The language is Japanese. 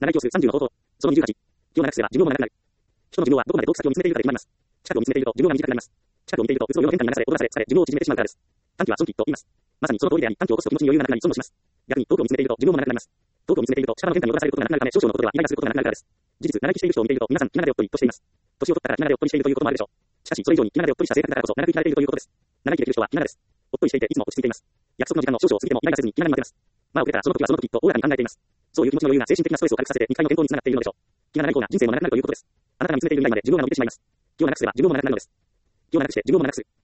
長い教数30の方法。その28。気を長くすれば寿命も長くなる。人の寿命はどこまで遠く先を見つめているかで決まります。近くを見つめていると寿命が短くなります。近くを見ていると、うつのような変化に流され、踊らされ、寿命を縮めてしまうからです。短期は損期と言います。まさにその通りであり、短期を起こすと気持ちに余裕がなくなり、損をします。逆に遠くを見つめていると寿命も長くなります。遠くを見つめていると、力の変化に踊らされることがなくなるため、少々のことではイライラすることがなくなるからです。事実、長生きしている人を見ていると、皆さん気長でおっとりとしています。年を取ったら気長でおっとりしているということもあるでしょう。しかし、それ以上に気長でおっとりした性格だからこそ、長く生きられているということです。長生きできる人は気長です。おっとりしていて、いつも落ち着いています。約束の時間の少々を過ぎてもイライラせずに気長に待てます。まあ、遅れたらその時はその時とおおらかに考えています。そういう気持ちの余裕が精神的なストレスを軽くさせて、肉体の健康につながっているのでしょう。気が長い方が人生も長くなるということです。あなたが見つめている未来まで寿命が伸びてしまいます。気を長くすれば寿命も長くなるのです。気を長くして寿命も長くする。